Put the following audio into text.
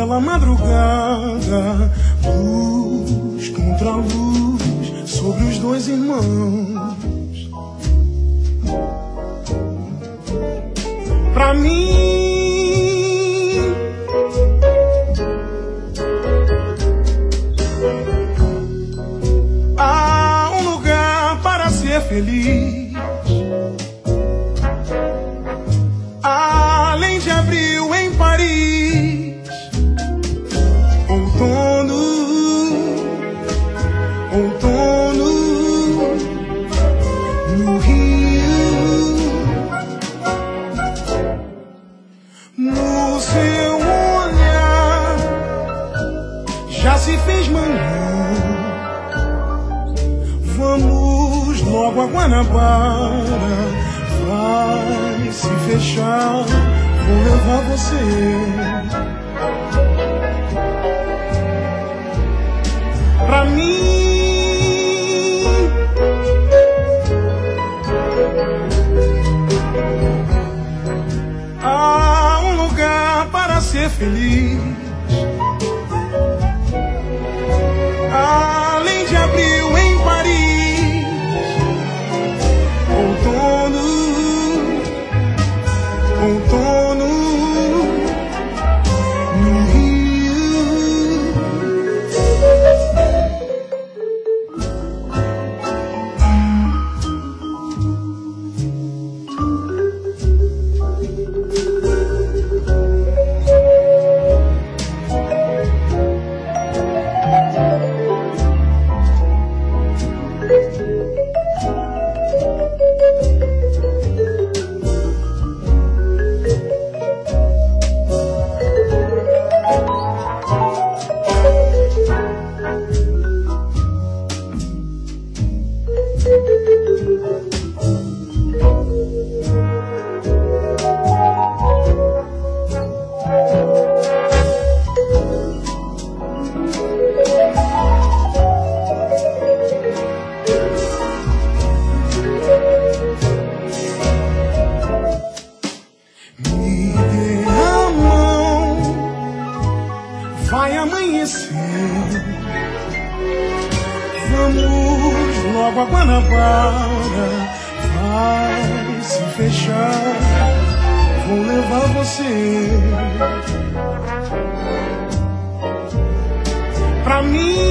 pela madrugada, luz contra luz sobre os dois irmãos. Pra mim, há um lugar para ser feliz, além de abril em Paris, outono, outono no Rio. No seu olhar já se fez manhã. Vamos logo a Guanabara, vai se fechar, vou levar você. Pra mim, há um lugar para ser feliz, além de abril em Paris, outono, outono no Rio. Me dê a mão, vai amanhecer. Vamos logo a Guanabara, vai se fechar, vou levar você. Pra mim,